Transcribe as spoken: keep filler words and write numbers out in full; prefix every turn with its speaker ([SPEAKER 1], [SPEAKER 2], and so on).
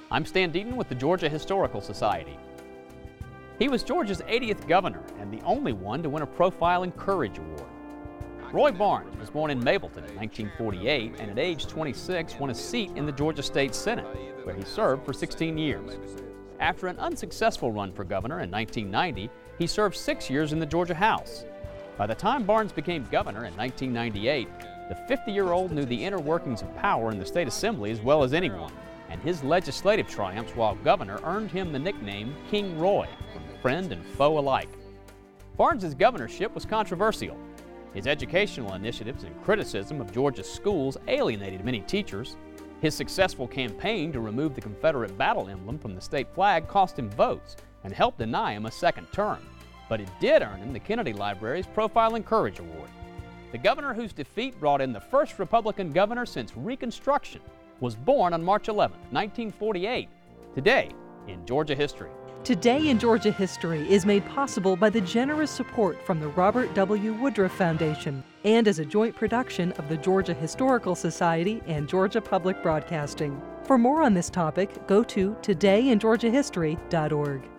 [SPEAKER 1] I'm Stan Deaton with the Georgia Historical Society. He was Georgia's eightieth governor and the only one to win a Profile in Courage Award. Roy Barnes was born in Mableton in nineteen forty-eight and at age twenty-six won a seat in the Georgia State Senate, where he served for sixteen years. After an unsuccessful run for governor in nineteen ninety, he served six years in the Georgia House. By the time Barnes became governor in nineteen ninety-eight, the fifty-year-old knew the inner workings of power in the state assembly as well as anyone, and his legislative triumphs while governor earned him the nickname King Roy from friend and foe alike. Barnes's governorship was controversial. His educational initiatives and criticism of Georgia's schools alienated many teachers. His successful campaign to remove the Confederate battle emblem from the state flag cost him votes and helped deny him a second term, but it did earn him the Kennedy Library's Profile in Courage Award. The governor whose defeat brought in the first Republican governor since Reconstruction was born on March eleventh, nineteen forty-eight, today in Georgia history.
[SPEAKER 2] Today in Georgia History is made possible by the generous support from the Robert W. Woodruff Foundation and as a joint production of the Georgia Historical Society and Georgia Public Broadcasting. For more on this topic, go to today in georgia history dot org.